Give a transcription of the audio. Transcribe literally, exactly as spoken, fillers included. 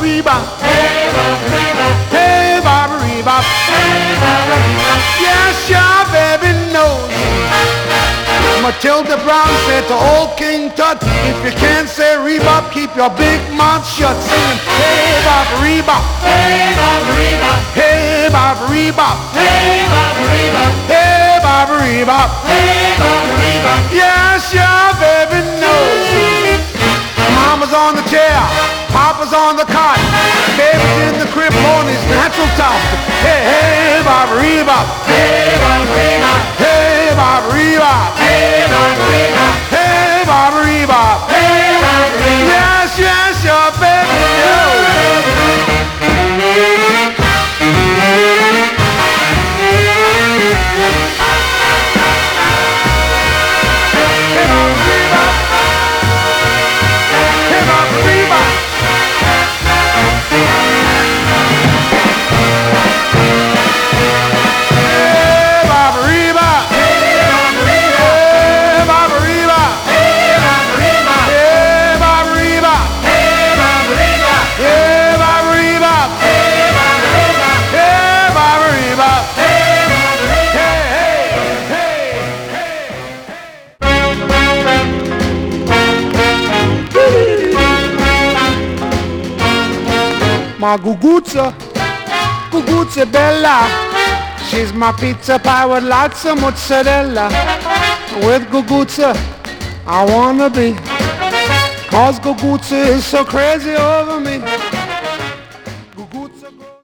Reba. Hey, Baba Reba. Hey, Baba Reba. Hey, Baba Reba. Yes, your baby knows. Matilda Brown said to old King Tut, if you can't say Reba, keep your big mouth shut. Singing, hey, Baba Reba. Hey, Baba Reba. Hey, Baba Reba. Hey, Baba Reba. Hey, Baba Reba. Hey, Baba Reba. Yes, your baby knows. Mama's on the chair, Papa's on the cot, baby's in the crib on his natural top. Hey, hey, Baba Reba. Hey, Baba Reba. Hey, Baba Reba. Hey, Baba Reba. Hey, Baba Reba. Hey, Baba Reba. Yes, yes, your baby knows. Hey, Baba Reba. Hey, Baba Reba. Hey, Baba Reba. Hey, Baba Reba. Hey, Baba Reba. Hey, Baba Reba. Hey, Baba Reba. Hey, Baba Reba. Hey, Baba Reba. Hey, Baba Reba. Hey, Baba Reba. Hey, Baba Reba. Hey, hey, hey, hey. My Guguzza, Guguzza Bella. She's my pizza pie with lots of mozzarella. With Guguzza, I wanna be. Cause Guguzza is so crazy over me.